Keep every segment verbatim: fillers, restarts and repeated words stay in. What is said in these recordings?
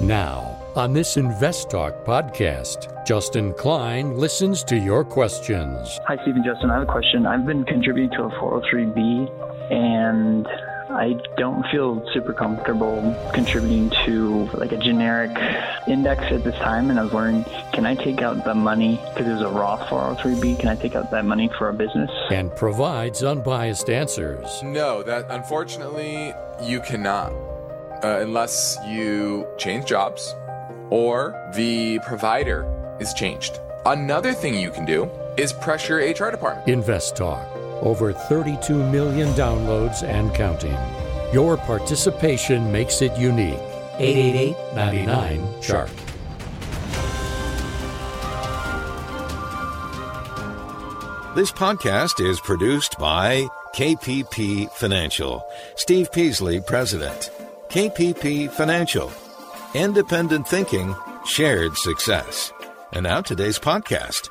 Now, on this Invest Talk podcast, Justin Klein listens to your questions. Hi, Steve and Justin. I have a question. I've been contributing to a four oh three B, and I don't feel super comfortable contributing to like a generic index at this time. And I was wondering, can I take out the money, because there's a Roth four oh three B, can I take out that money for a business? And provides unbiased answers. No, that unfortunately you cannot. Uh, unless you change jobs or the provider is changed. Another thing you can do is press your H R department. Invest Talk. Over thirty-two million downloads and counting. Your participation makes it unique. eight eight eight, nine nine, C H A R T. This podcast is produced by K P P Financial. Steve Peasley, President. K P P Financial. Independent thinking, shared success. And now today's podcast.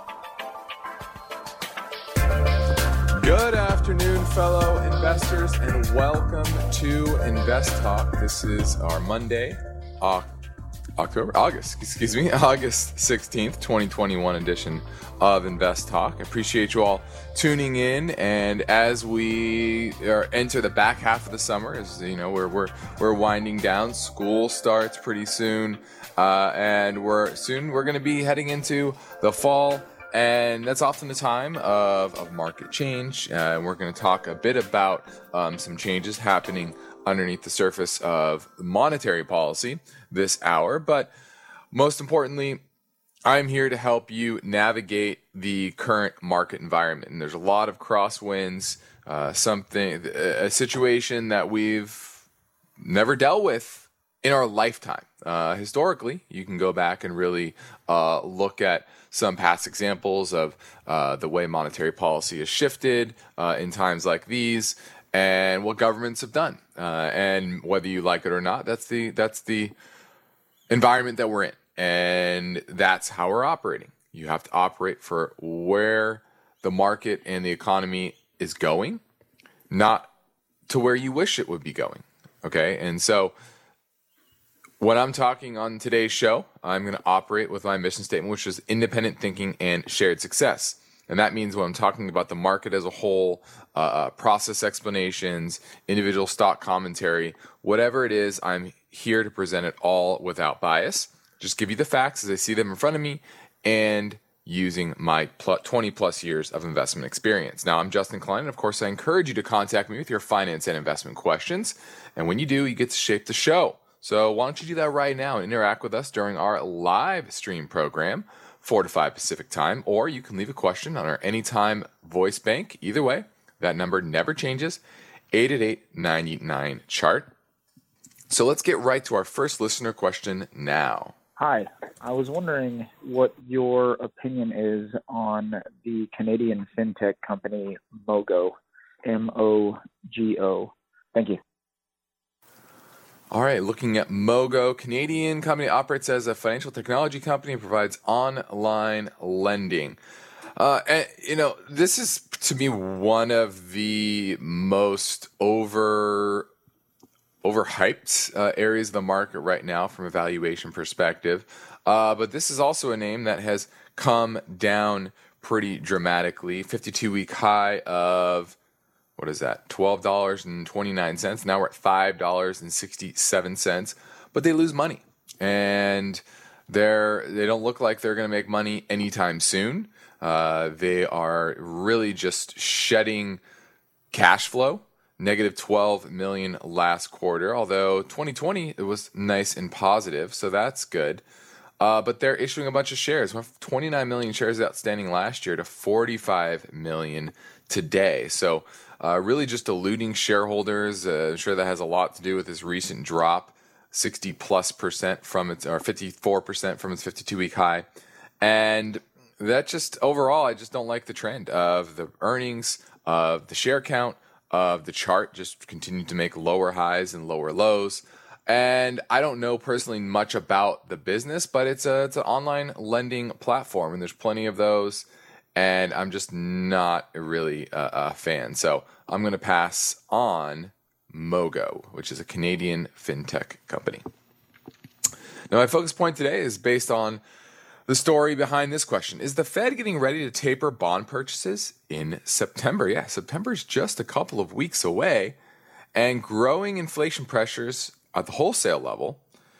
Good afternoon, fellow investors, and welcome to Invest Talk. This is our Monday, uh, October, August, excuse me, August sixteenth, twenty twenty-one edition of Invest Talk. I appreciate you all tuning in, and as we are, enter the back half of the summer, as you know, we're we're we're winding down. School starts pretty soon, uh, and we're soon we're going to be heading into the fall. And that's often the time of, of market change. Uh, and we're going to talk a bit about um, some changes happening underneath the surface of monetary policy this hour. But most importantly, I'm here to help you navigate the current market environment. And there's a lot of crosswinds, uh, something, a situation that we've never dealt with in our lifetime. Uh, historically, you can go back and really uh, look at some past examples of uh, the way monetary policy has shifted uh, in times like these, and what governments have done. Uh, and whether you like it or not, that's the that's the environment that we're in, and that's how we're operating. You have to operate for where the market and the economy is going, not to where you wish it would be going. Okay, and so when I'm talking on today's show, I'm going to operate with my mission statement, which is independent thinking and shared success. And that means when I'm talking about the market as a whole, uh, process explanations, individual stock commentary, whatever it is, I'm here to present it all without bias. Just give you the facts as I see them in front of me and using my twenty plus years of investment experience. Now, I'm Justin Klein, and of course, I encourage you to contact me with your finance and investment questions. And when you do, you get to shape the show. So why don't you do that right now and interact with us during our live stream program, four to five Pacific time, or you can leave a question on our Anytime voice bank. Either way, that number never changes, eight eight eight, nine eight nine, C H A R T. So let's get right to our first listener question now. Hi, I was wondering what your opinion is on the Canadian fintech company Mogo, M O G O. Thank you. All right, looking at Mogo, Canadian company, operates as a financial technology company and provides online lending. Uh, and, you know, this is, to me, one of the most over overhyped uh, areas of the market right now from a valuation perspective. Uh, but this is also a name that has come down pretty dramatically. fifty-two week high of... What is that? twelve dollars and twenty-nine cents. Now we're at five dollars and sixty-seven cents. But they lose money. And they're, they don't look like they're going to make money anytime soon. Uh, they are really just shedding cash flow. Negative twelve million dollars last quarter. Although twenty twenty, it was nice and positive. So that's good. Uh, but they're issuing a bunch of shares. We have twenty-nine million shares outstanding last year to forty-five million today. So uh, really just diluting shareholders. Uh, I'm sure that has a lot to do with this recent drop, sixty plus percent from its, or fifty-four percent from its fifty-two week high. And that just overall, I just don't like the trend of the earnings, of the share count, of the chart just continue to make lower highs and lower lows. And I don't know personally much about the business, but it's a it's an online lending platform, and there's plenty of those. And I'm just not really a, a fan. So I'm going to pass on Mogo, which is a Canadian fintech company. Now, my focus point today is based on the story behind this question. Is the Fed getting ready to taper bond purchases in September? Yeah, September is just a couple of weeks away, and growing inflation pressures at the wholesale level,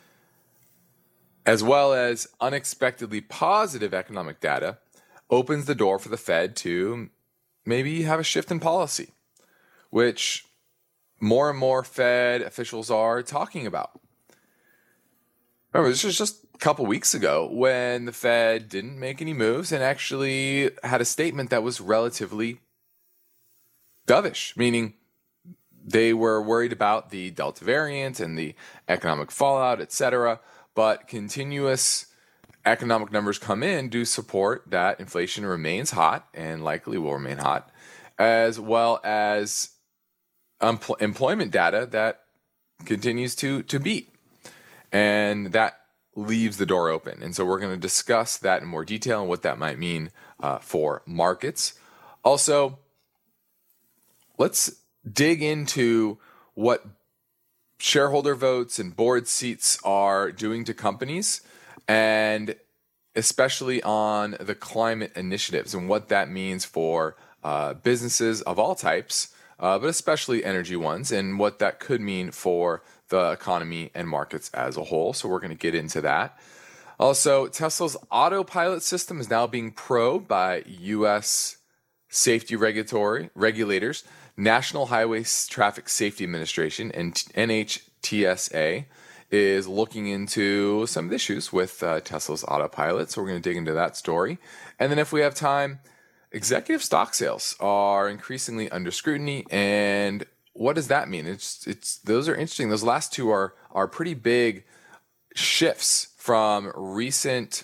as well as unexpectedly positive economic data, opens the door for the Fed to maybe have a shift in policy, which more and more Fed officials are talking about. Remember, this was just a couple weeks ago when the Fed didn't make any moves and actually had a statement that was relatively dovish, meaning they were worried about the Delta variant and the economic fallout, et cetera, but continuous economic numbers come in do support that inflation remains hot and likely will remain hot, as well as empl- employment data that continues to, to beat. And that leaves the door open. And so we're going to discuss that in more detail and what that might mean uh, for markets. Also, let's dig into what shareholder votes and board seats are doing to companies, and especially on the climate initiatives and what that means for uh, businesses of all types, uh, but especially energy ones, and what that could mean for the economy and markets as a whole. So we're going to get into that. Also, Tesla's autopilot system is now being probed by U S safety regulatory regulators. National Highway Traffic Safety Administration and N H T S A is looking into some issues with uh, Tesla's autopilot. So we're going to dig into that story. And then if we have time, executive stock sales are increasingly under scrutiny. And what does that mean? It's it's those are interesting. Those last two are are pretty big shifts from recent,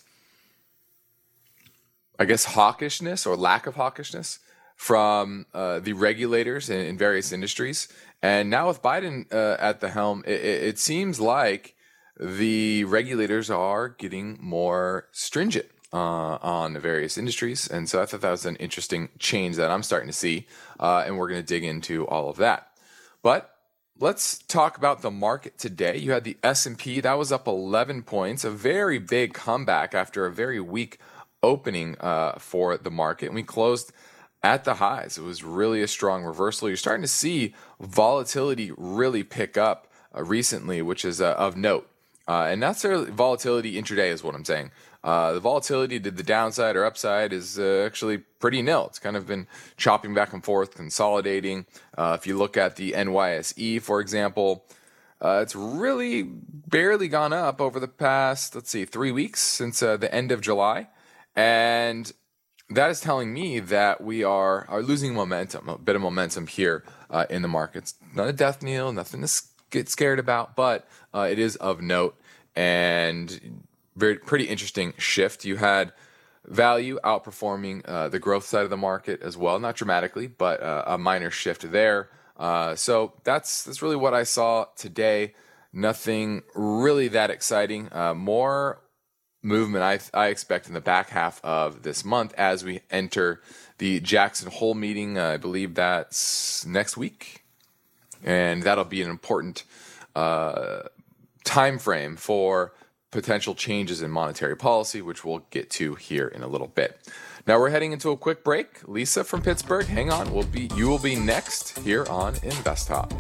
I guess, hawkishness or lack of hawkishness from uh, the regulators in, in various industries. And now with Biden uh, at the helm, it, it seems like the regulators are getting more stringent uh, on the various industries. And so I thought that was an interesting change that I'm starting to see. Uh, and we're going to dig into all of that. But let's talk about the market today. You had the S and P, that was up eleven points, a very big comeback after a very weak opening uh, for the market. And we closed at the highs. It was really a strong reversal. You're starting to see volatility really pick up uh, recently, which is uh, of note. Uh, and not necessarily volatility intraday is what I'm saying. Uh, the volatility to the downside or upside is uh, actually pretty nil. It's kind of been chopping back and forth, consolidating. Uh, if you look at the N Y S E, for example, uh, it's really barely gone up over the past, let's see, three weeks since uh, the end of July. And that is telling me that we are, are losing momentum, a bit of momentum here uh, in the markets. Not a death knell, nothing to get scared about, but uh, it is of note and very pretty interesting shift. You had value outperforming uh, the growth side of the market as well, not dramatically, but uh, a minor shift there. Uh, so that's that's really what I saw today. Nothing really that exciting. Uh, more movement I, I expect in the back half of this month as we enter the Jackson Hole meeting. Uh, I believe that's next week, and that'll be an important uh, time frame for potential changes in monetary policy, which we'll get to here in a little bit. Now we're heading into a quick break. Lisa from Pittsburgh, hang on. We'll be you will be next here on Invest Talk.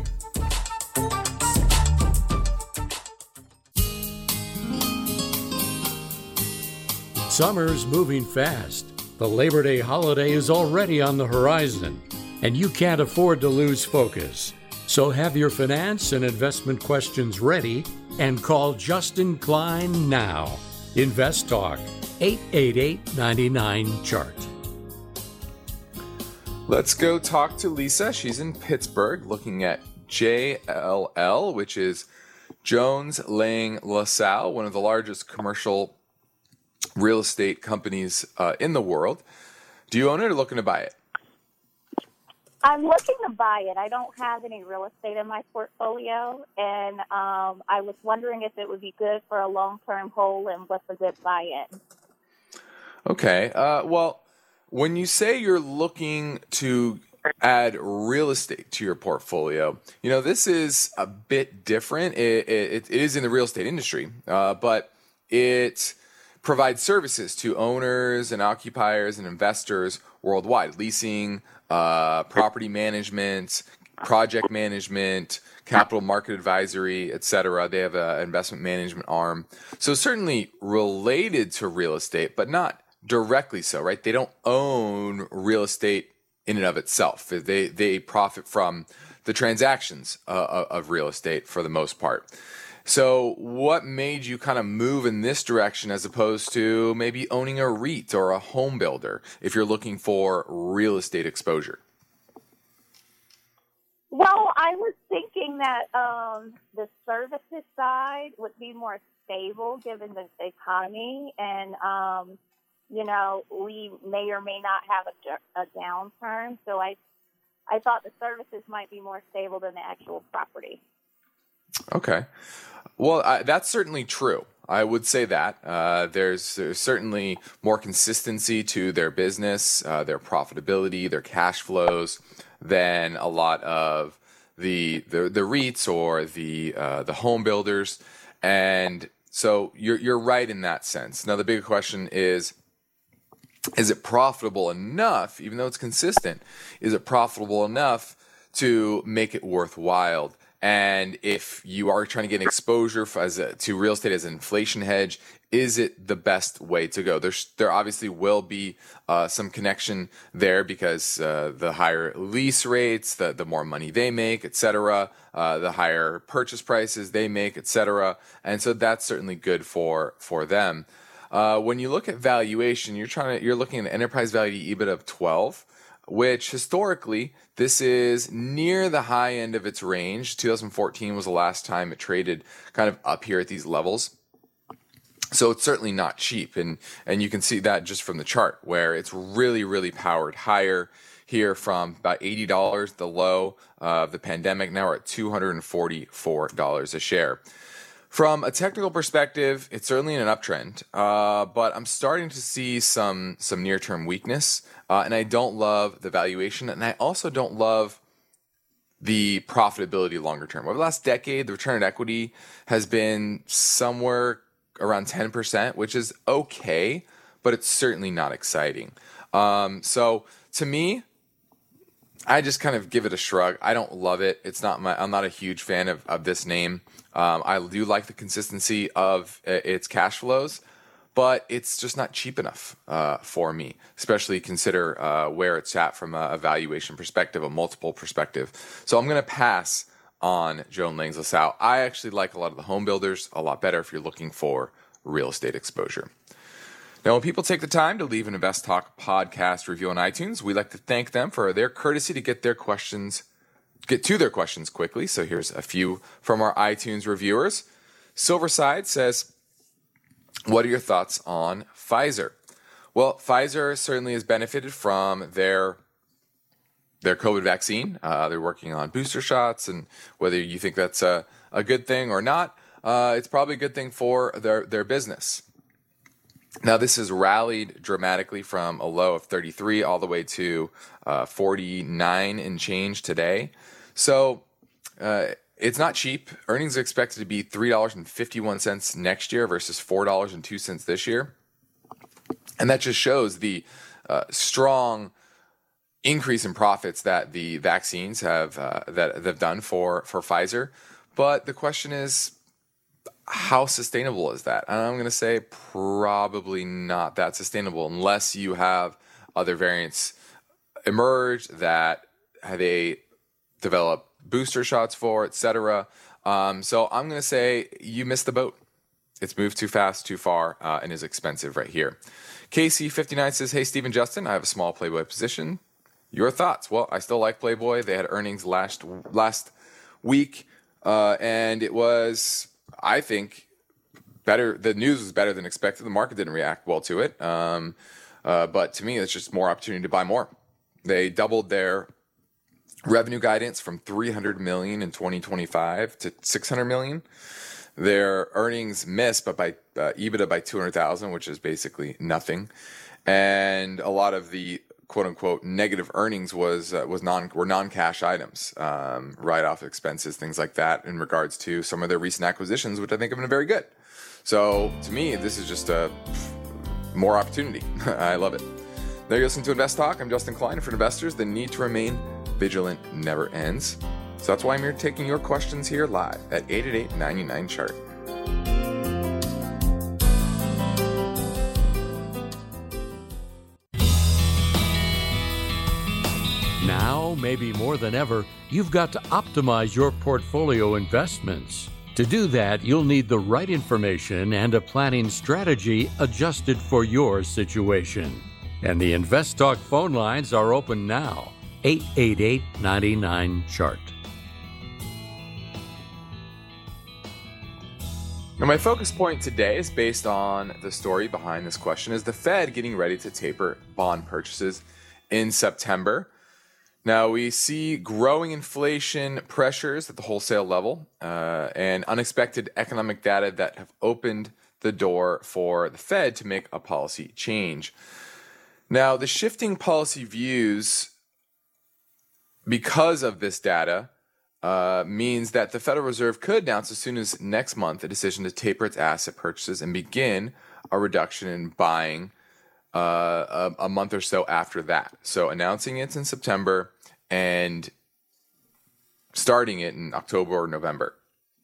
Summer's moving fast. The Labor Day holiday is already on the horizon, and you can't afford to lose focus. So have your finance and investment questions ready and call Justin Klein now. Invest Talk, eight eight eight, nine nine, C H A R T. Let's go talk to Lisa. She's in Pittsburgh looking at J L L, which is Jones Lang LaSalle, one of the largest commercial real estate companies uh, in the world. Do you own it or looking to buy it? I'm looking to buy it. I don't have any real estate in my portfolio, and um, I was wondering if it would be good for a long-term hold and what's a good buy-in. Okay. Uh, well, when you say you're looking to add real estate to your portfolio. You know, this is a bit different. It, it, it is in the real estate industry, uh, but it provides services to owners and occupiers and investors worldwide, leasing, uh, property management, project management, capital market advisory, et cetera. They have an investment management arm. So certainly related to real estate, but not directly so, right? They don't own real estate in and of itself. They they profit from the transactions uh, of real estate for the most part. So what made you kind of move in this direction as opposed to maybe owning a REIT or a home builder if you're looking for real estate exposure? Well, I was thinking that um, the services side would be more stable given the economy, and um, you know, we may or may not have a, a downturn. So I, I thought the services might be more stable than the actual property. Okay, well, I, that's certainly true. I would say that uh, there's, there's certainly more consistency to their business, uh, their profitability, their cash flows than a lot of the the, the REITs or the uh, the home builders, and so you're you're right in that sense. Now the bigger question is, is it profitable enough, even though it's consistent, is it profitable enough to make it worthwhile? And if you are trying to get an exposure for, as a, to real estate as an inflation hedge, is it the best way to go? There's, there obviously will be uh, some connection there because uh, the higher lease rates, the, the more money they make, et cetera, uh, the higher purchase prices they make, et cetera. And so that's certainly good for, for them. Uh, when you look at valuation, you're trying to, you're looking at an enterprise value EBITDA of twelve, which historically, this is near the high end of its range. two thousand fourteen was the last time it traded kind of up here at these levels. So it's certainly not cheap. And, and you can see that just from the chart where it's really, really powered higher here from about eighty dollars, the low of the pandemic. Now we're at two hundred forty-four dollars a share. From a technical perspective, it's certainly in an uptrend, uh, but I'm starting to see some some near-term weakness, uh, and I don't love the valuation, and I also don't love the profitability longer term. Over the last decade, the return on equity has been somewhere around ten percent, which is okay, but it's certainly not exciting. Um, so to me, I just kind of give it a shrug. I don't love it. It's not my. I'm not a huge fan of, of this name. Um, I do like the consistency of its cash flows, but it's just not cheap enough uh, for me, especially consider uh, where it's at from a valuation perspective, a multiple perspective. So I'm going to pass on Joan Langs LaSalle. I actually like a lot of the home builders a lot better if you're looking for real estate exposure. Now, when people take the time to leave an Invest Talk podcast review on iTunes, we like to thank them for their courtesy to get their questions get to their questions quickly. So here's a few from our iTunes reviewers. Silverside says, what are your thoughts on Pfizer? Well, Pfizer certainly has benefited from their their COVID vaccine. Uh, they're working on booster shots, and whether you think that's a, a good thing or not, uh, it's probably a good thing for their, their business. Now, this has rallied dramatically from a low of thirty-three all the way to uh, forty-nine and change today. So uh, it's not cheap. Earnings are expected to be three dollars and fifty-one cents next year versus four dollars and two cents this year. And that just shows the uh, strong increase in profits that the vaccines have uh, that they've done for, for Pfizer. But the question is, how sustainable is that? And I'm going to say probably not that sustainable unless you have other variants emerge that they develop booster shots for, et cetera. Um, so I'm going to say you missed the boat. It's moved too fast, too far, uh, and is expensive right here. K C fifty-nine says, hey, Steve and Justin, I have a small Playboy position. Your thoughts? Well, I still like Playboy. They had earnings last last week, uh, and it was, I think, better. The news was better than expected. The market didn't react well to it. Um, uh, but to me, it's just more opportunity to buy more. They doubled their revenue guidance from three hundred million dollars in twenty twenty-five to six hundred million dollars. Their earnings missed, but by uh, EBITDA by two hundred thousand dollars, which is basically nothing. And a lot of the quote unquote negative earnings was uh, was non were non-cash items, um, write-off expenses, things like that, in regards to some of their recent acquisitions, which I think have been very good. So to me, this is just a more opportunity. I love it. There you listen to Invest Talk. I'm Justin Klein. For investors, the need to remain vigilant never ends. So that's why I'm here taking your questions here live at eight eight eight, nine nine, chart. Now, maybe more than ever, you've got to optimize your portfolio investments. To do that, you'll need the right information and a planning strategy adjusted for your situation. And the Invest Talk phone lines are open now. eight eight eight, nine nine, chart. Now, my focus point today is based on the story behind this question. Is the Fed getting ready to taper bond purchases in September? Now, we see growing inflation pressures at the wholesale level uh, and unexpected economic data that have opened the door for the Fed to make a policy change. Now, the shifting policy views because of this data uh, means that the Federal Reserve could announce as soon as next month a decision to taper its asset purchases and begin a reduction in buying Uh, a, a month or so after that. So announcing it in September and starting it in October or November.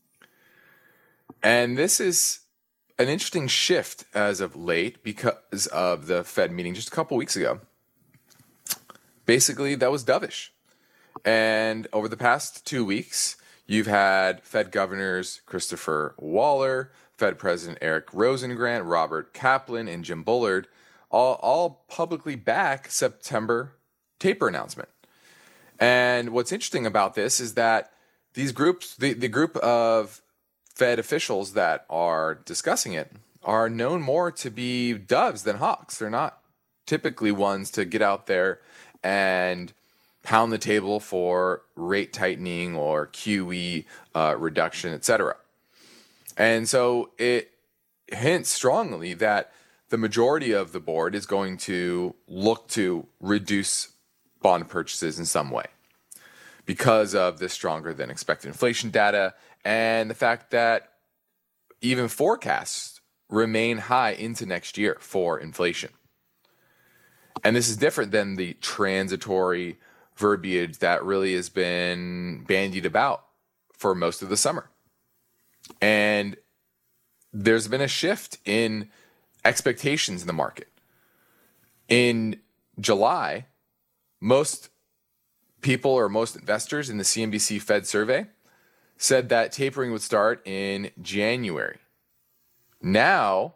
And this is an interesting shift as of late because of the Fed meeting just a couple weeks ago. Basically, that was dovish. And over the past two weeks, you've had Fed governors Christopher Waller, Fed President Eric Rosengrant, Robert Kaplan, and Jim Bullard All, all publicly back September taper announcement. And what's interesting about this is that these groups, the, the group of Fed officials that are discussing it, are known more to be doves than hawks. They're not typically ones to get out there and pound the table for rate tightening or Q E uh, reduction, et cetera. And so it hints strongly that the majority of the board is going to look to reduce bond purchases in some way because of the stronger than expected inflation data and the fact that even forecasts remain high into next year for inflation. And this is different than the transitory verbiage that really has been bandied about for most of the summer. And there's been a shift in expectations in the market. In July, most people or most investors in the C N B C Fed survey said that tapering would start in January. Now,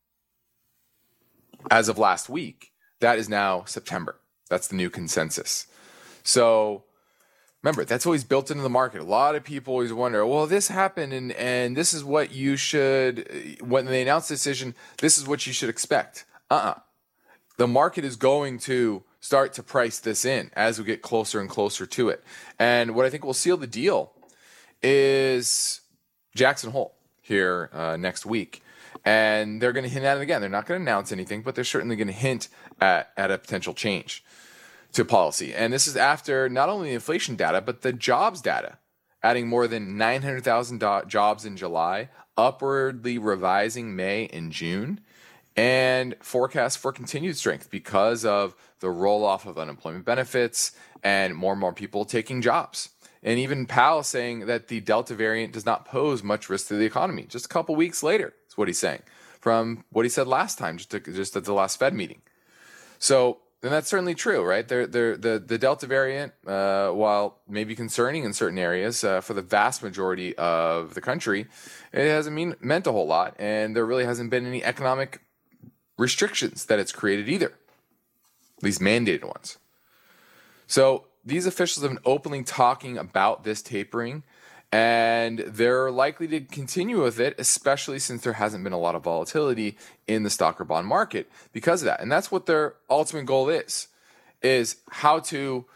as of last week, that is now September. That's the new consensus. So remember, that's always built into the market. A lot of people always wonder, well, this happened and, and this is what you should, when they announce the decision, this is what you should expect. Uh-uh. The market is going to start to price this in as we get closer and closer to it. And what I think will seal the deal is Jackson Hole here uh, next week. And they're going to hint at it again. They're not going to announce anything, but they're certainly going to hint at, at a potential change to policy. And this is after not only the inflation data, but the jobs data, adding more than nine hundred thousand do- jobs in July, upwardly revising May and June, and forecasts for continued strength because of the roll-off of unemployment benefits and more and more people taking jobs. And even Powell saying that the Delta variant does not pose much risk to the economy. Just a couple weeks later is what he's saying from what he said last time, just, to, just at the last Fed meeting. So, and that's certainly true, right? They're, they're, the, the Delta variant, uh, while maybe concerning in certain areas, uh, for the vast majority of the country, it hasn't mean, meant a whole lot. And there really hasn't been any economic restrictions that it's created either, at least mandated ones. So these officials have been openly talking about this tapering, and they're likely to continue with it, especially since there hasn't been a lot of volatility in the stock or bond market because of that. And that's what their ultimate goal is, is how to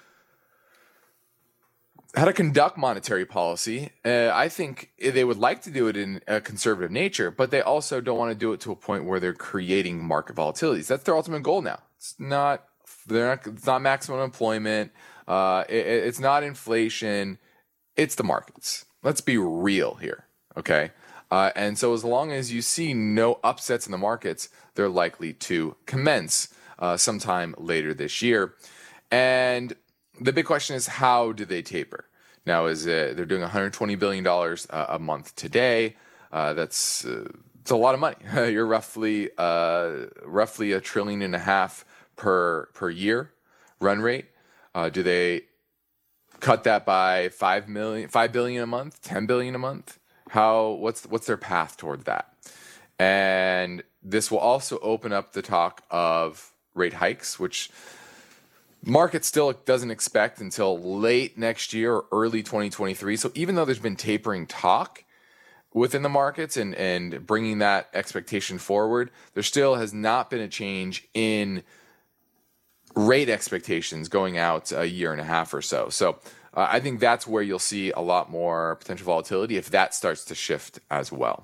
how to conduct monetary policy. Uh, I think they would like to do it in a conservative nature, but they also don't want to do it to a point where they're creating market volatilities. That's their ultimate goal now. It's not they're not it's not maximum employment. Uh, it, it's not inflation. It's the markets. Let's be real here, okay? Uh, and so as long as you see no upsets in the markets, they're likely to commence uh, sometime later this year. And the big question is, how do they taper? Now, is it, they're doing one hundred twenty billion dollars uh, a month today. Uh, that's uh, it's a lot of money. You're roughly uh, roughly a trillion and a half per per year run rate. Uh, do they cut that by five million, five billion a month, ten billion a month? How? What's what's their path toward that? And this will also open up the talk of rate hikes, which market still doesn't expect until late next year or early twenty twenty-three. So even though there's been tapering talk within the markets and, and bringing that expectation forward, there still has not been a change in rate expectations going out a year and a half or so. So uh, I think that's where you'll see a lot more potential volatility if that starts to shift as well.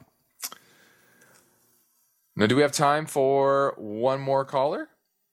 Now, do we have time for one more caller?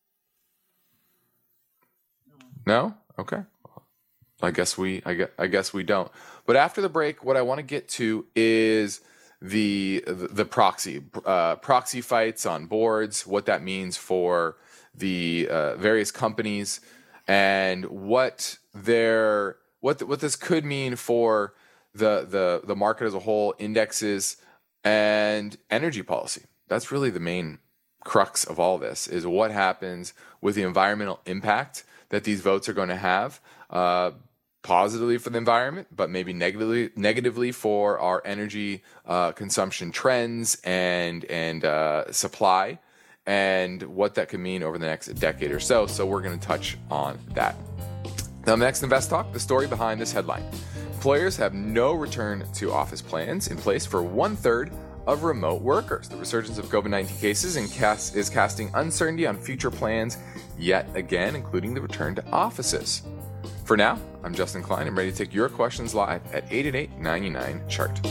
No? Okay. I guess we I guess, I guess we don't. But after the break, what I want to get to is the the, the proxy uh, proxy fights on boards, what that means for the uh, various companies, and what their what what this could mean for the the the market as a whole, indexes, and energy policy. That's really the main crux of all this, is what happens with the environmental impact that these votes are going to have, uh, positively for the environment, but maybe negatively negatively for our energy uh, consumption trends and and uh, supply, and what that could mean over the next decade or so. So we're going to touch on that. Now, next Invest Talk, the story behind this headline. Employers have no return to office plans in place for one third of remote workers. The resurgence of COVID nineteen cases and cast, is casting uncertainty on future plans yet again, including the return to offices. For now, I'm Justin Klein. I'm ready to take your questions live at eight eight eight, nine nine, C H A R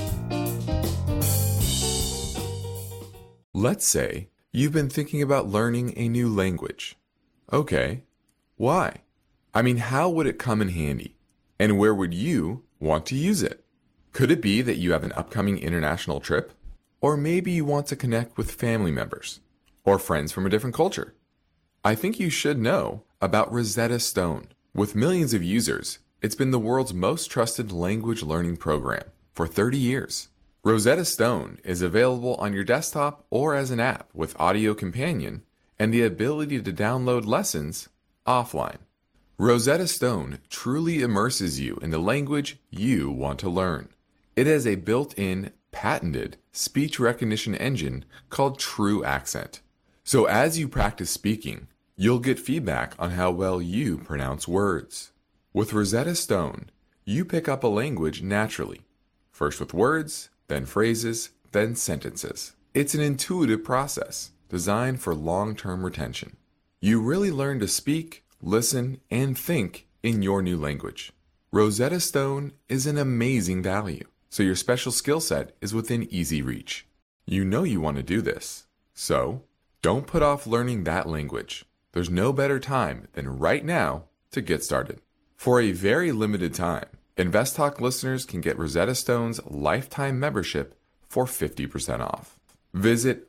T. Let's say you've been thinking about learning a new language. Okay, why? I mean, how would it come in handy? And where would you want to use it? Could it be that you have an upcoming international trip? Or maybe you want to connect with family members or friends from a different culture. I think you should know about Rosetta Stone. With millions of users, it's been the world's most trusted language learning program for thirty years. Rosetta Stone is available on your desktop or as an app with Audio Companion and the ability to download lessons offline. Rosetta Stone truly immerses you in the language you want to learn. It has a built-in, patented speech recognition engine called True Accent. So as you practice speaking, you'll get feedback on how well you pronounce words. With Rosetta Stone, you pick up a language naturally, first with words, then phrases, then sentences. It's an intuitive process designed for long-term retention. You really learn to speak, listen, and think in your new language. Rosetta Stone is an amazing value, so your special skill set is within easy reach. You know you want to do this, so don't put off learning that language. There's no better time than right now to get started. For a very limited time, InvestTalk listeners can get Rosetta Stone's lifetime membership for fifty percent off. Visit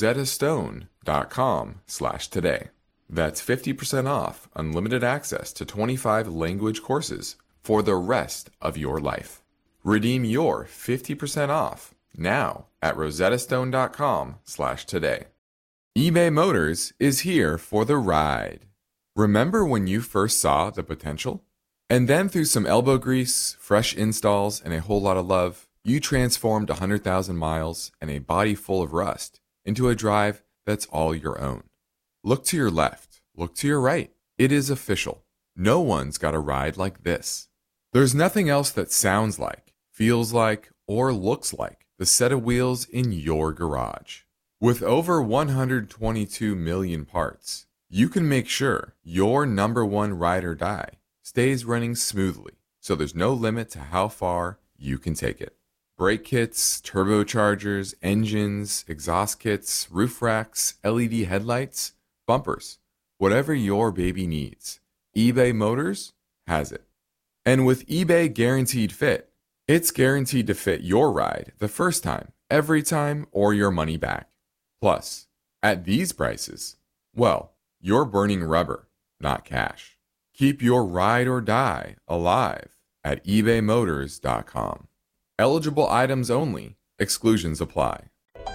rosettastone.com slash today. That's fifty percent off unlimited access to twenty-five language courses for the rest of your life. Redeem your fifty percent off now at rosettastone.com slash today. eBay Motors is here for the ride. Remember when you first saw the potential? And then through some elbow grease, fresh installs, and a whole lot of love, you transformed one hundred thousand miles and a body full of rust into a drive that's all your own. Look to your left. Look to your right. It is official. No one's got a ride like this. There's nothing else that sounds like, feels like, or looks like the set of wheels in your garage. With over one hundred twenty-two million parts, you can make sure your number one ride or die stays running smoothly, so there's no limit to how far you can take it. Brake kits, turbochargers, engines, exhaust kits, roof racks, L E D headlights, bumpers, Whatever your baby needs, eBay Motors has it. And with eBay Guaranteed Fit, it's guaranteed to fit your ride the first time, every time, or your money back. Plus, at these prices, well, you're burning rubber, not cash. Keep your ride or die alive at ebay motors dot com. Eligible items only. Exclusions apply.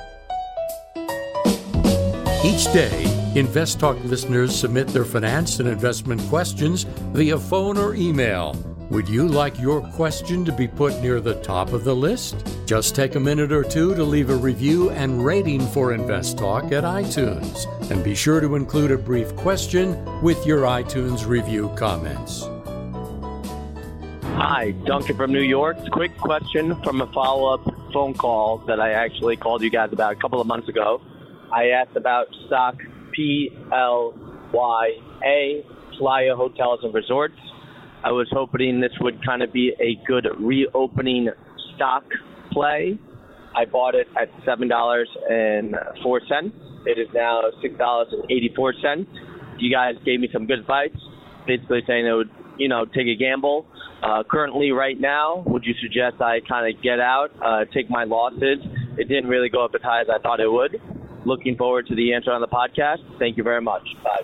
Each day, InvestTalk listeners submit their finance and investment questions via phone or email. Would you like your question to be put near the top of the list? Just take a minute or two to leave a review and rating for InvestTalk at iTunes. And be sure to include a brief question with your iTunes review comments. Hi, Duncan from New York. Quick question from a follow-up phone call that I actually called you guys about a couple of months ago. I asked about stock P L Y A, Playa Hotels and Resorts. I was hoping this would kind of be a good reopening stock play. I bought it at seven dollars and four cents. It is now six dollars and eighty-four cents. You guys gave me some good advice, basically saying it would, you know, take a gamble. Uh, currently, right now, would you suggest I kind of get out, uh, take my losses? It didn't really go up as high as I thought it would. Looking forward to the answer on the podcast. Thank you very much. Bye.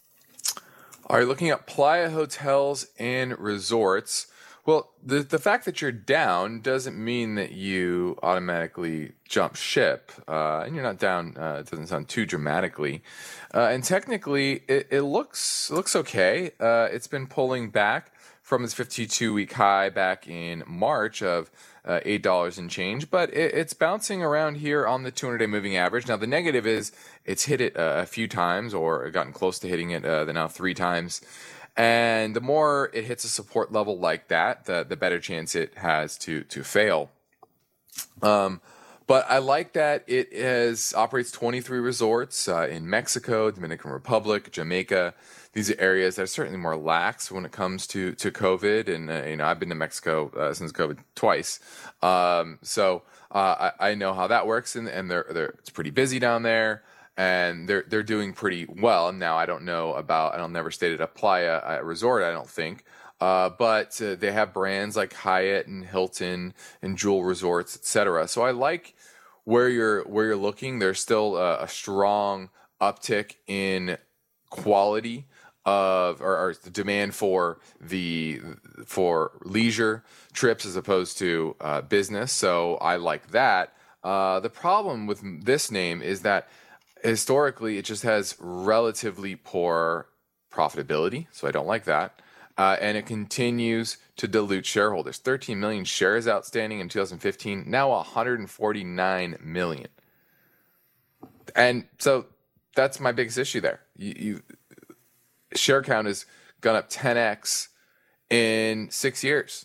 Are you looking at Playa Hotels and Resorts? Well, the the fact that you're down doesn't mean that you automatically jump ship, uh, and you're not down. Uh, it doesn't sound too dramatically, uh, and technically, it, it looks it looks okay. Uh, it's been pulling back from its fifty-two week high back in March of uh, eight dollars and change, but it, it's bouncing around here on the two hundred day moving average. Now, the negative is it's hit it uh, a few times, or gotten close to hitting it uh, the now three times. And the more it hits a support level like that, the the better chance it has to to fail. Um, but I like that it has operates twenty-three resorts uh, in Mexico, Dominican Republic, Jamaica. These are areas that are certainly more lax when it comes to to COVID. And uh, you know, I've been to Mexico uh, since COVID twice, um, so uh, I, I know how that works. And and they're they're it's pretty busy down there. And they're they're doing pretty well. Now, I don't know about, and I'll never stay at a Playa uh, resort, I don't think. Uh, but uh, they have brands like Hyatt and Hilton and Jewel Resorts, et cetera. So I like where you're where you're looking. There's still a, a strong uptick in quality of, or, or the demand for the for leisure trips as opposed to uh, business. So I like that. Uh, the problem with this name is that historically, it just has relatively poor profitability, so I don't like that. Uh, and it continues to dilute shareholders. thirteen million shares outstanding in two thousand fifteen, now one hundred forty-nine million. And so that's my biggest issue there. You, you share count has gone up ten x in six years.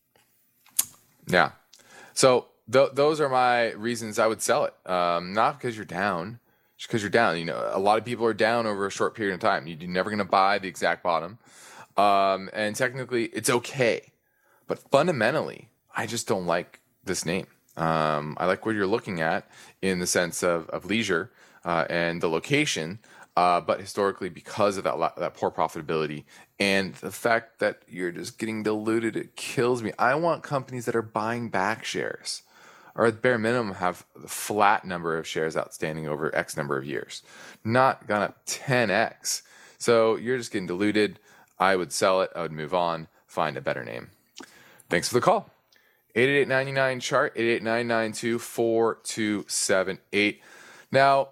Yeah. So th- those are my reasons I would sell it. Um, not because you're down. Just because you're down, you know, a lot of people are down over a short period of time. You're never going to buy the exact bottom. Um, and technically, it's okay. But fundamentally, I just don't like this name. Um, I like what you're looking at in the sense of, of leisure uh, and the location. Uh, but historically, because of that that poor profitability and the fact that you're just getting diluted, it kills me. I want companies that are buying back shares, or at bare minimum have the flat number of shares outstanding over X number of years, not gone up ten x. So you're just getting diluted. I would sell it. I would move on, find a better name. Thanks for the call. eight eight eight, nine nine, chart, eight eight nine, nine two, four two seven eight. Now,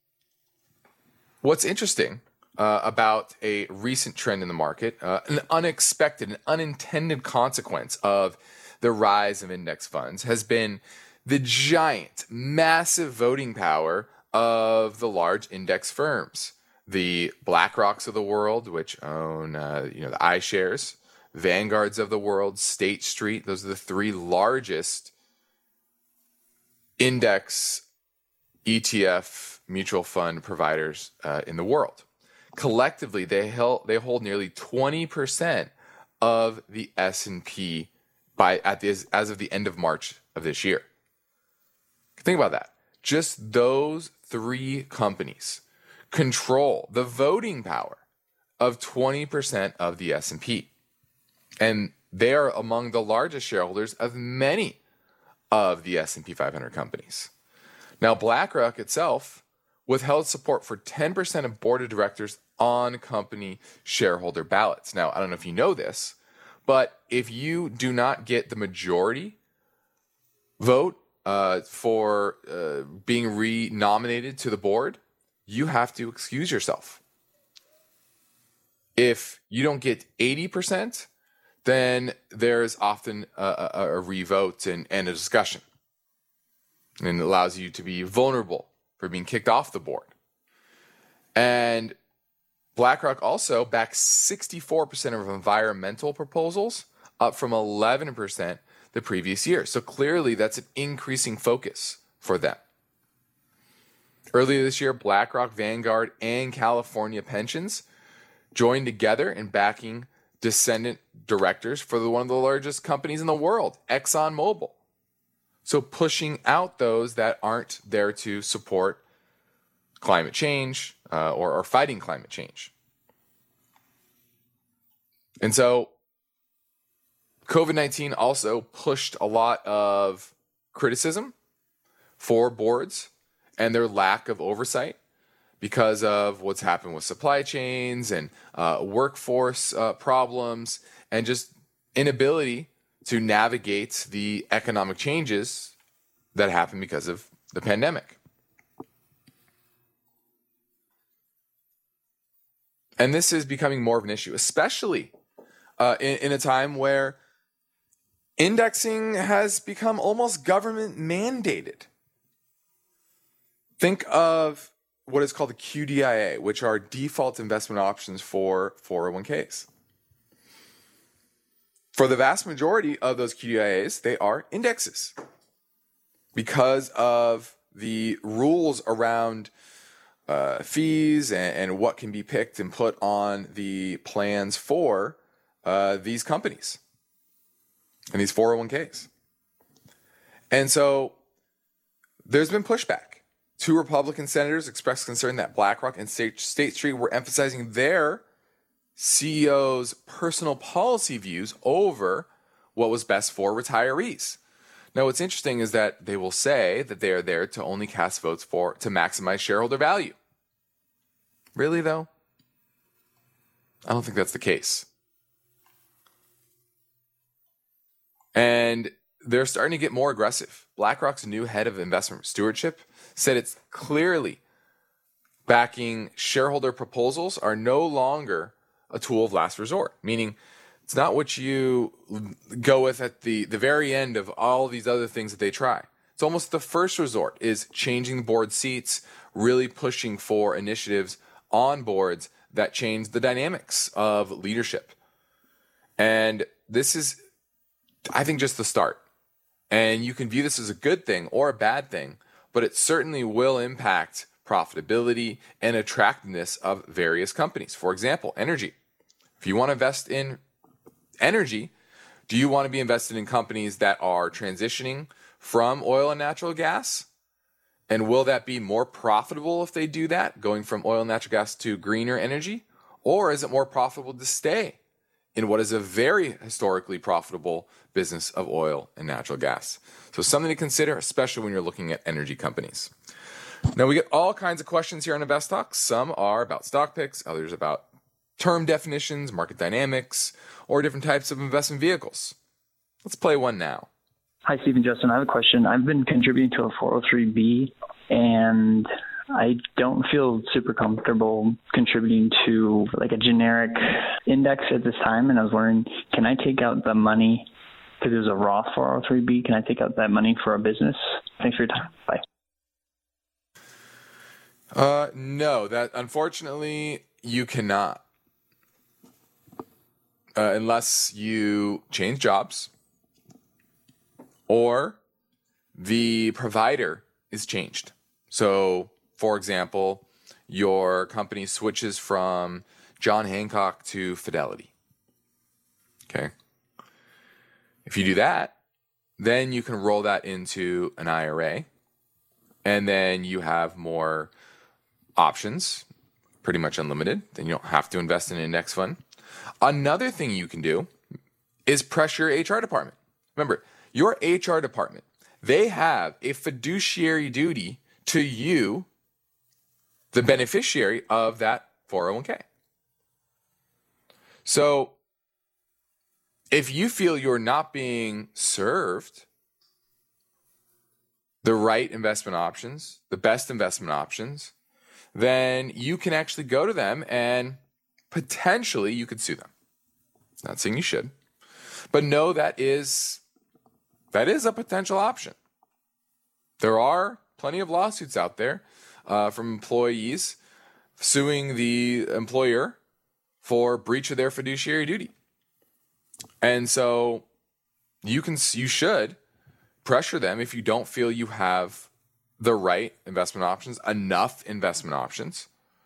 what's interesting uh, about a recent trend in the market, uh, an unexpected, an unintended consequence of the rise of index funds has been the giant, massive voting power of the large index firms, the BlackRocks of the world, which own uh, you know the iShares, Vanguards of the world, State Street. Those are the three largest index E T F mutual fund providers uh, in the world. Collectively, they held, they hold nearly twenty percent of the S and P by at the, as of the end of March of this year. Think about that. Just those three companies control the voting power of twenty percent of the S and P. And they are among the largest shareholders of many of the S and P five hundred companies. Now, BlackRock itself withheld support for ten percent of board of directors on company shareholder ballots. Now, I don't know if you know this, but if you do not get the majority vote uh, for uh, being re-nominated to the board, you have to excuse yourself. If you don't get eighty percent, then there's often a, a, a re-vote and, and a discussion. And it allows you to be vulnerable for being kicked off the board. And BlackRock also backs sixty-four percent of environmental proposals, up from eleven percent the previous year. So clearly that's an increasing focus for them. Earlier this year, BlackRock, Vanguard, and California Pensions joined together in backing descendant directors for the, one of the largest companies in the world, ExxonMobil. So pushing out those that aren't there to support climate change uh, or, or fighting climate change. And so COVID nineteen also pushed a lot of criticism for boards and their lack of oversight because of what's happened with supply chains and uh, workforce uh, problems and just inability to navigate the economic changes that happened because of the pandemic. And this is becoming more of an issue, especially uh, in, in a time where indexing has become almost government mandated. Think of what is called the Q D I A, which are default investment options for four oh one k's. For the vast majority of those Q D I As, they are indexes because of the rules around uh, fees and, and what can be picked and put on the plans for uh, these companies and these four oh one k's. And so there's been pushback. Two Republican senators expressed concern that BlackRock and State Street were emphasizing their C E O's personal policy views over what was best for retirees. Now, what's interesting is that they will say that they are there to only cast votes for to maximize shareholder value. Really, though? I don't think that's the case. And they're starting to get more aggressive. BlackRock's new head of investment stewardship said it's clearly backing shareholder proposals are no longer a tool of last resort, meaning it's not what you go with at the, the very end of all these other things that they try. It's almost the first resort is changing the board seats, really pushing for initiatives on boards that change the dynamics of leadership. And this is, I think, just the start. And you can view this as a good thing or a bad thing, but it certainly will impact profitability and attractiveness of various companies. For example, energy. If you want to invest in energy, do you want to be invested in companies that are transitioning from oil and natural gas? And will that be more profitable if they do that, going from oil and natural gas to greener energy? Or is it more profitable to stay in what is a very historically profitable business of oil and natural gas? So something to consider, especially when you're looking at energy companies. Now, we get all kinds of questions here on Invest Talk. Some are about stock picks, others about term definitions, market dynamics, or different types of investment vehicles. Let's play one now. Hi, Steve and Justin. I have a question. I've been contributing to a four oh three B, and I don't feel super comfortable contributing to like a generic index at this time. And I was wondering, can I take out the money, because there's a Roth four oh three B, can I take out that money for a business? Thanks for your time. Bye. Uh, no, that unfortunately you cannot. Uh, unless you change jobs or the provider is changed. So, for example, your company switches from John Hancock to Fidelity. Okay. If you do that, then you can roll that into an I R A, and then you have more options pretty much unlimited. Then you don't have to invest in an index fund. Another thing you can do is pressure your H R department. Remember, your H R department, they have a fiduciary duty to you, the beneficiary of that four oh one k. So if you feel you're not being served the right investment options, the best investment options, then you can actually go to them and potentially you could sue them. Not saying you should, but no, that is that is a potential option. There are plenty of lawsuits out there uh, from employees suing the employer for breach of their fiduciary duty. And so you can, you should pressure them if you don't feel you have the right investment options, enough investment options.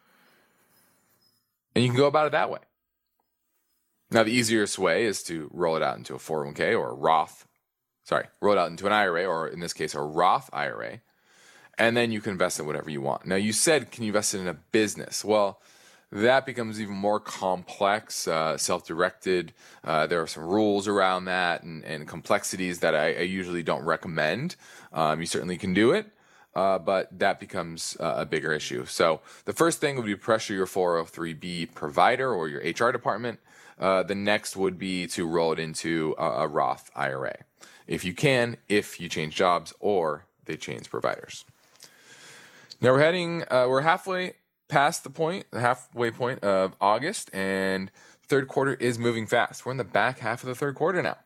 And you can go about it that way. Now, the easiest way is to roll it out into a four oh one k or a Roth. Sorry, roll it out into an I R A, or in this case, a Roth I R A. And then you can invest in whatever you want. Now, you said, can you invest it in a business? Well, that becomes even more complex, uh, self-directed. Uh, there are some rules around that and, and complexities that I, I usually don't recommend. Um, you certainly can do it, uh, but that becomes uh, a bigger issue. So the first thing would be pressure your four oh three b provider or your H R department. Uh, the next would be to roll it into a, a Roth I R A. If you can, if you change jobs or they change providers. Now we're heading, uh, we're halfway past the point, the halfway point of August, and third quarter is moving fast. We're in the back half of the third quarter now.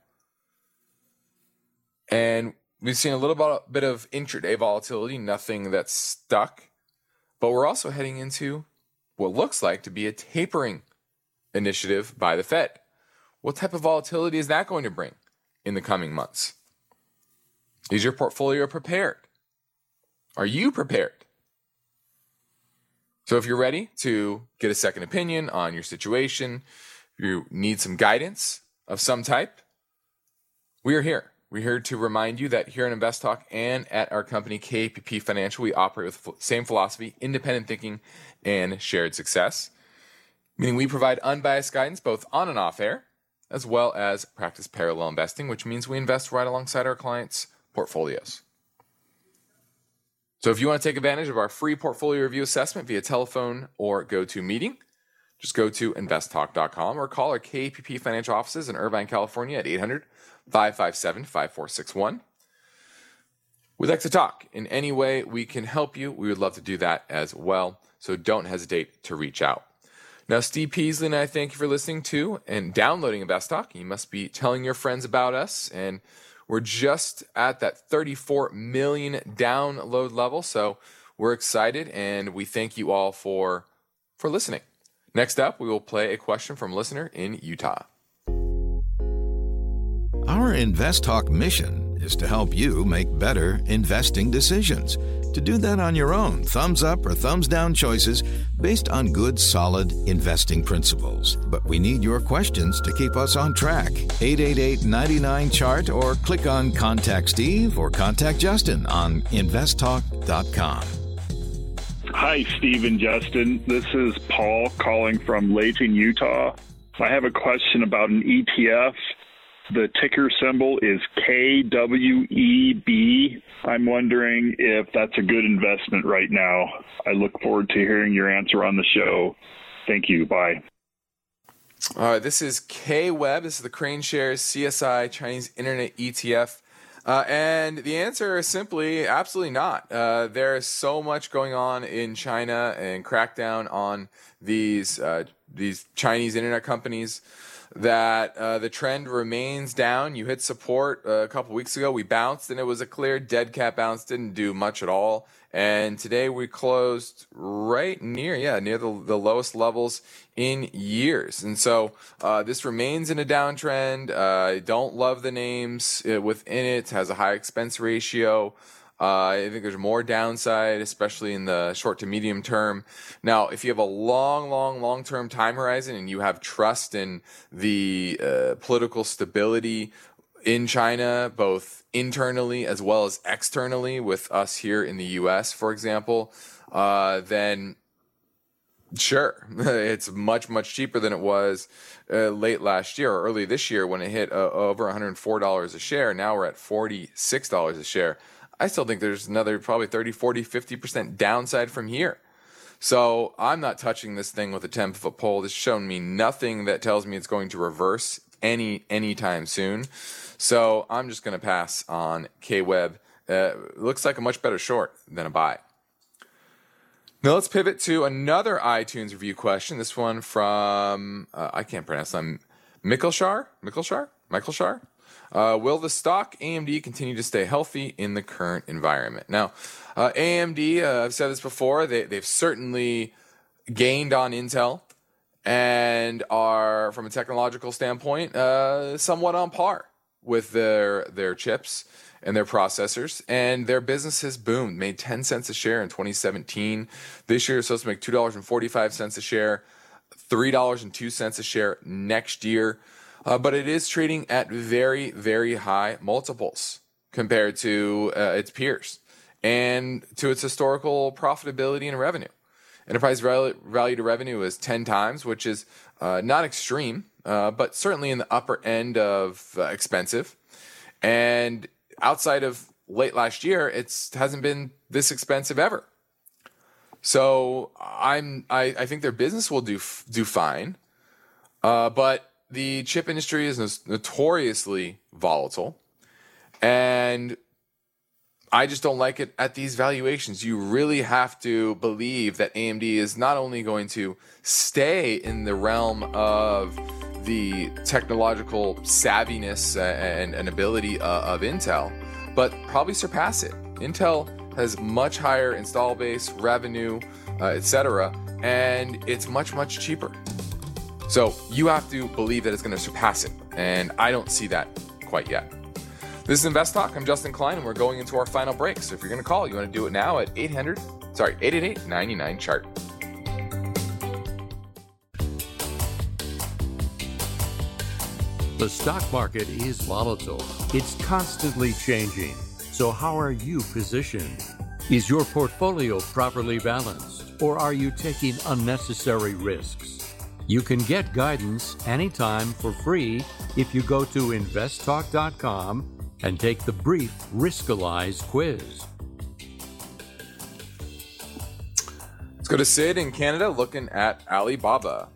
And we've seen a little bit of intraday volatility, nothing that's stuck, but we're also heading into what looks like to be a tapering initiative by the Fed. What type of volatility is that going to bring in the coming months? Is your portfolio prepared? Are you prepared? So if you're ready to get a second opinion on your situation, if you need some guidance of some type, we are here. We're here to remind you that here at Invest Talk and at our company K P P Financial, we operate with the same philosophy, independent thinking, and shared success. Meaning we provide unbiased guidance both on and off air, as well as practice parallel investing, which means we invest right alongside our clients' portfolios. So if you want to take advantage of our free portfolio review assessment via telephone or GoToMeeting, just go to invest talk dot com or call our K P P Financial offices in Irvine, California at eight hundred, five five seven, five four six one. We'd like to talk. In any way we can help you, we would love to do that as well. So don't hesitate to reach out. Now, Steve Peasley and I thank you for listening to and downloading Invest Talk. You must be telling your friends about us, and we're just at that thirty-four million download level, so we're excited, and we thank you all for, for listening. Next up, we will play a question from a listener in Utah. Our Invest Talk mission is to help you make better investing decisions. To do that on your own, thumbs up or thumbs down choices based on good, solid investing principles. But we need your questions to keep us on track. eight eight eight, nine nine, C H A R T or click on Contact Steve or Contact Justin on invest talk dot com. Hi, Steve and Justin. This is Paul calling from Layton, Utah. I have a question about an E T F. The ticker symbol is K W E B. I'm wondering if that's a good investment right now. I look forward to hearing your answer on the show. Thank you. Bye. All right, this is K-Web. This is the Crane Shares C S I Chinese Internet E T F. Uh, and the answer is simply absolutely not. Uh, there is so much going on in China and crackdown on these uh, these Chinese internet companies that uh, the trend remains down. You hit support uh, a couple weeks ago. We bounced, and it was a clear dead cat bounce. Didn't do much at all. And today we closed right near, yeah, near the, the lowest levels in years. And so uh, this remains in a downtrend. I uh, don't love the names uh, within it. It has a high expense ratio. Uh, I think there's more downside, especially in the short to medium term. Now, if you have a long, long, long-term time horizon and you have trust in the uh, political stability in China, both internally as well as externally with us here in the U S, for example, uh, then Sure. It's much, much cheaper than it was uh, late last year or early this year when it hit uh, over one hundred four dollars a share. Now we're at forty-six dollars a share. I still think there's another probably thirty, forty, fifty percent downside from here. So I'm not touching this thing with a ten-foot pole. This has shown me nothing that tells me it's going to reverse any anytime soon. So I'm just going to pass on K W E B. Uh, looks like a much better short than a buy. Now let's pivot to another iTunes review question. This one from, uh, I can't pronounce them, Mikkelshar? Mikkelshar? Mikkelshar? Uh, will the stock A M D continue to stay healthy in the current environment? Now, uh, A M D, uh, I've said this before, they, they've certainly gained on Intel and are, from a technological standpoint, uh, somewhat on par with their their chips and their processors, and their business has boomed, made ten cents a share in twenty seventeen. This year, it's supposed to make two dollars and forty-five cents a share, three dollars and two cents a share next year. Uh, but it is trading at very, very high multiples compared to uh, its peers and to its historical profitability and revenue. Enterprise value to revenue is ten times, which is uh, not extreme, uh, but certainly in the upper end of uh, expensive. And outside of late last year, it hasn't been this expensive ever. So I'm I, I think their business will do do fine, uh, but the chip industry is notoriously volatile, and I just don't like it at these valuations. You really have to believe that A M D is not only going to stay in the realm of the technological savviness and, and ability uh, of Intel, but probably surpass it. Intel has much higher install base, revenue, uh, et cetera, and it's much, much cheaper. So you have to believe that it's going to surpass it, and I don't see that quite yet. This is Invest Talk. I'm Justin Klein, and we're going into our final break. So if you're going to call, you want to do it now at eight hundred, sorry, eight eight eight, nine nine, C H A R T. The stock market is volatile. It's constantly changing. So how are you positioned? Is your portfolio properly balanced, or are you taking unnecessary risks? You can get guidance anytime for free if you go to invest talk dot com and take the brief Riskalyze quiz. Let's go to Sid in Canada looking at Alibaba.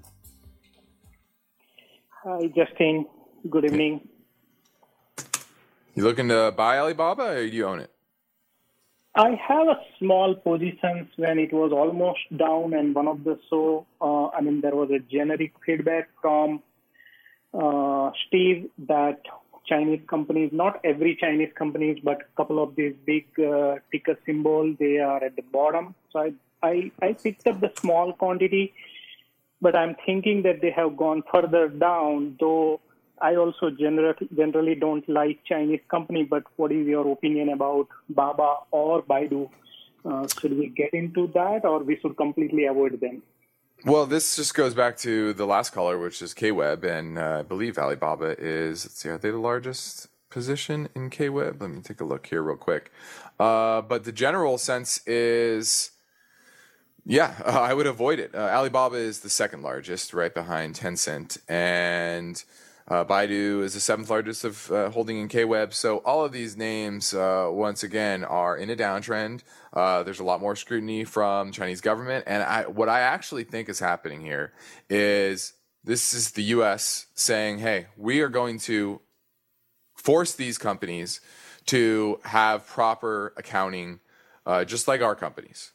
Hi, Justin. Good evening. You looking to buy Alibaba, or do you own it? I have a small positions when it was almost down, and one of the so uh, I mean there was a generic feedback from uh, Steve that Chinese companies, not every Chinese companies, but a couple of these big uh, ticker symbol, they are at the bottom. So I, I I picked up the small quantity, but I'm thinking that they have gone further down. Though I also generally generally don't like Chinese company, but what is your opinion about Baba or Baidu? Uh, should we get into that, or we should completely avoid them? Well, this just goes back to the last caller, which is K W E B, and uh, I believe Alibaba is, let's see, are they the largest position in K W E B? Let me take a look here real quick. Uh, but the general sense is, yeah, uh, I would avoid it. Uh, Alibaba is the second largest, right behind Tencent, and Uh, Baidu is the seventh largest of uh, holding in K W E B. So all of these names, uh, once again, are in a downtrend. Uh, there's a lot more scrutiny from the Chinese government. And I, what I actually think is happening here is this is the U S saying, hey, we are going to force these companies to have proper accounting, uh, just like our companies.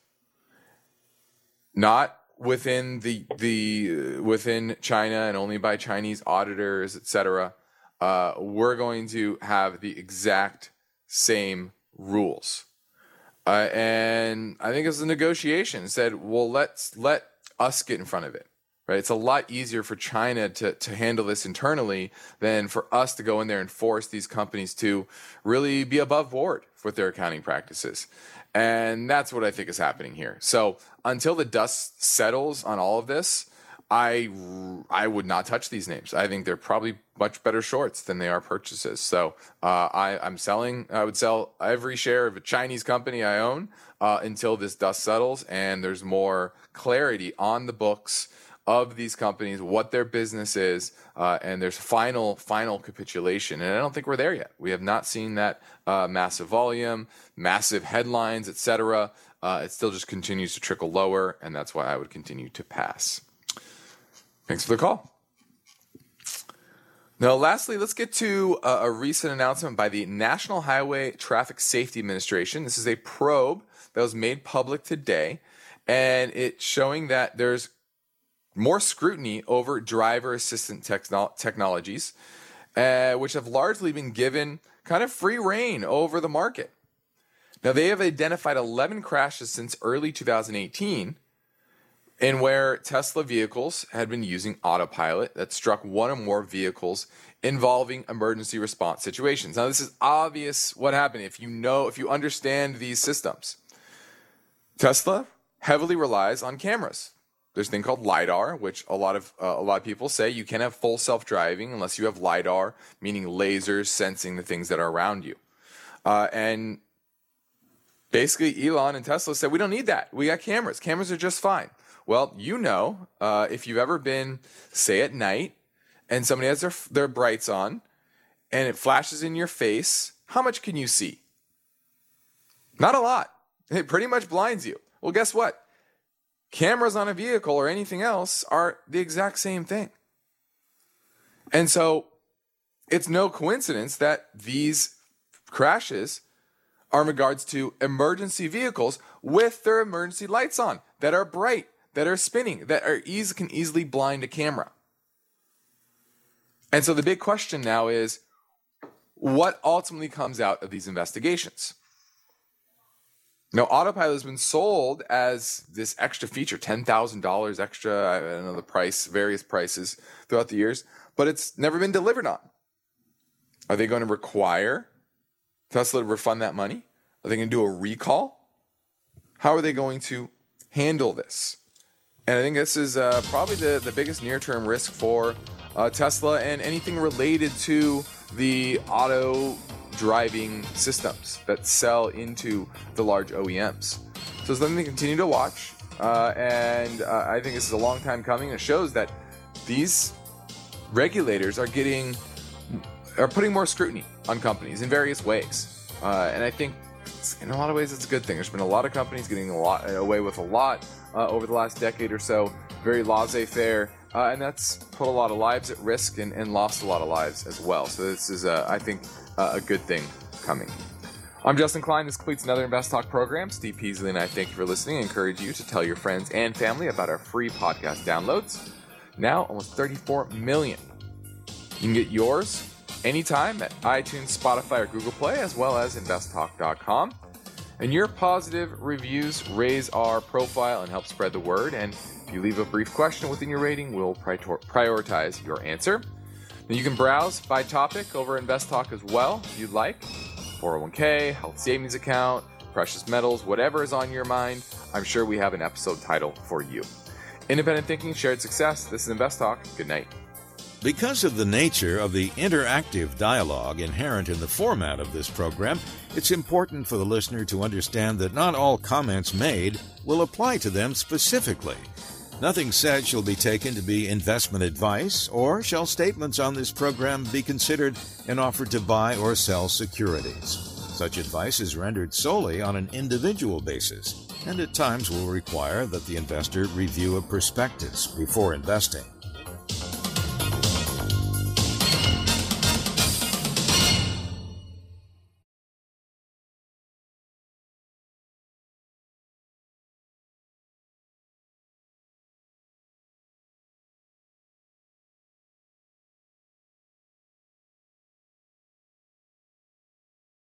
Not within the the uh, within China and only by Chinese auditors, et cetera. Uh, we're going to have the exact same rules, uh, and I think it's a negotiation. Said, well, let's let us get in front of it. Right? It's a lot easier for China to to handle this internally than for us to go in there and force these companies to really be above board with their accounting practices. And that's what I think is happening here. So until the dust settles on all of this, I, I would not touch these names. I think they're probably much better shorts than they are purchases. So uh, I, I'm selling. I would sell every share of a Chinese company I own uh, until this dust settles and there's more clarity on the books of these companies, what their business is, uh, and there's final, final capitulation. And I don't think we're there yet. We have not seen that uh, massive volume, massive headlines, et cetera. Uh, it still just continues to trickle lower, and that's why I would continue to pass. Thanks for the call. Now, lastly, let's get to a, a recent announcement by the National Highway Traffic Safety Administration. This is a probe that was made public today, and it's showing that there's more scrutiny over driver assistant techno- technologies, uh, which have largely been given kind of free reign over the market. Now, they have identified eleven crashes since early two thousand eighteen in where Tesla vehicles had been using autopilot that struck one or more vehicles involving emergency response situations. Now, this is obvious what happened if you know, if you understand these systems. Tesla heavily relies on cameras. There's a thing called LiDAR, which a lot of uh, a lot of people say you can't have full self-driving unless you have LiDAR, meaning lasers sensing the things that are around you. Uh, and basically, Elon and Tesla said, we don't need that. We got cameras. Cameras are just fine. Well, you know, uh, if you've ever been, say, at night, and somebody has their their brights on, and it flashes in your face, how much can you see? Not a lot. It pretty much blinds you. Well, guess what? Cameras on a vehicle or anything else are the exact same thing. And so it's no coincidence that these crashes are in regards to emergency vehicles with their emergency lights on that are bright, that are spinning, that are easy, can easily blind a camera. And so the big question now is, what ultimately comes out of these investigations? Now, autopilot has been sold as this extra feature, ten thousand dollars extra, I don't know the price, various prices throughout the years, but it's never been delivered on. Are they going to require Tesla to refund that money? Are they going to do a recall? How are they going to handle this? And I think this is uh, probably the, the biggest near-term risk for uh, Tesla and anything related to the auto driving systems that sell into the large O E Ms. So it's something to continue to watch. Uh, and uh, I think this is a long time coming. It shows that these regulators are getting, are putting more scrutiny on companies in various ways. Uh, and I think in a lot of ways it's a good thing. There's been a lot of companies getting a lot away with a lot uh, over the last decade or so. Very laissez-faire. Uh, and that's put a lot of lives at risk and, and lost a lot of lives as well. So this is, uh, I think, uh, a good thing coming. I'm Justin Klein. This completes another Invest Talk program. Steve Peasley and I thank you for listening. I encourage you to tell your friends and family about our free podcast downloads. Now, almost thirty-four million. You can get yours anytime at iTunes, Spotify, or Google Play, as well as invest talk dot com. And your positive reviews raise our profile and help spread the word. And if you leave a brief question within your rating, we'll prioritize your answer. Now you can browse by topic over InvestTalk as well, if you'd like. four oh one k, health savings account, precious metals, whatever is on your mind, I'm sure we have an episode title for you. Independent thinking, shared success. This is InvestTalk. Good night. Because of the nature of the interactive dialogue inherent in the format of this program, it's important for the listener to understand that not all comments made will apply to them specifically. Nothing said shall be taken to be investment advice, or shall statements on this program be considered an offer to buy or sell securities. Such advice is rendered solely on an individual basis, and at times will require that the investor review a prospectus before investing.